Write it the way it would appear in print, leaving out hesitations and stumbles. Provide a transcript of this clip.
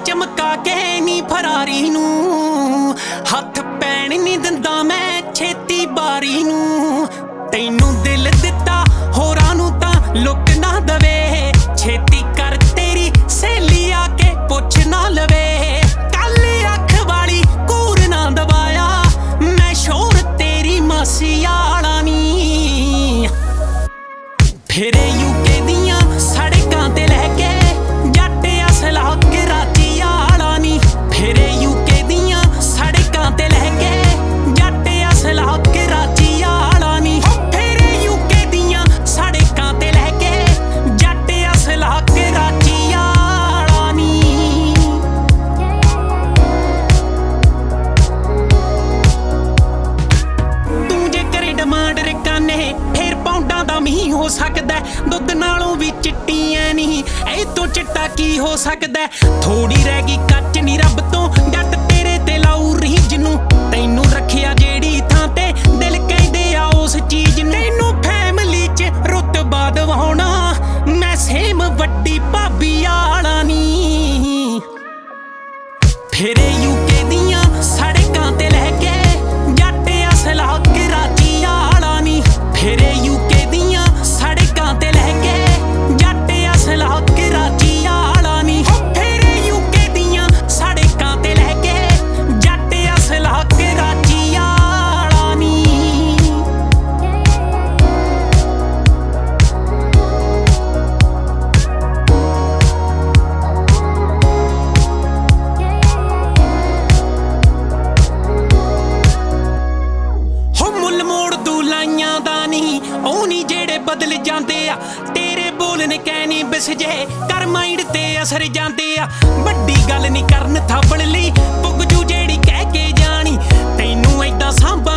चमका के नी फरारी नू हथ पैण नी दिंदा मैं छेती बारी नू तैनू दिल दिता होरां नू तां लुक ना दवे छेती कर तेरी सहेली आके पुछ ना लवे काली अख वाली कूर ना दबाया मैं शोर तेरी मासी आला नी फिरे यूके दियां सड़कां ते लैके जट असला कराची आला नी फिरे यूके दियां सड़कां ते लैके जट असला कराची आला नी फिरे यूके दियां सड़कां ते लैके जट असला कराची आला नी तू जे करे डिमांड रकाने फिर पौंडां दा मींह हो सकदा दुੱਧ नालों भी चिट्टी ऐ नहीं ए तो चिट्टा की हो सकदा थोड़ी रह गई कच्च नी रब तो जट तेरे ते लाऊ रीज नू तैनू रखिया जेड़ी थां ते दिल कहदे आ उस चीज नू तैनू फैमिली च रुतबा दवाउणा मैं सेम वड्डी भाभी आला नी फिरे यूके दियां सड़कां ते लैके जट असला कराची आला नी फिरे यूके दियां सड़कां ते लैके जट असला कराची आला नी फिरे यूके दियां सड़कां ते लैके जट असला कराची आला नी हो मुੱਲ ਮੋੜ ਤੂੰ ਲਾਈਆਂ ਦਾ ਨਹੀਂ ਉਹ ਨਹੀਂ ਜਿਹੜੇ ਬਦਲ ਜਾਂਦੇ ਆ ਤੇਰੇ ਬੋਲਣ ਕਹਿਣੀ ਬਿਸ ਜੇ ਕਰ ਮਾਈਂਡ ਤੇ ਅਸਰ ਜਾਂਦੇ ਆ ਵੱਡੀ ਗੱਲ ਨਹੀਂ ਕਰਨ ਥਾਪੜ ਲਈ ਪੁੱਗ ਜੂ ਜਿਹੜੀ ਕਹਿ ਕੇ ਜਾਣੀ ਤੈਨੂੰ ਏਦਾਂ ਸਾਂਭਾ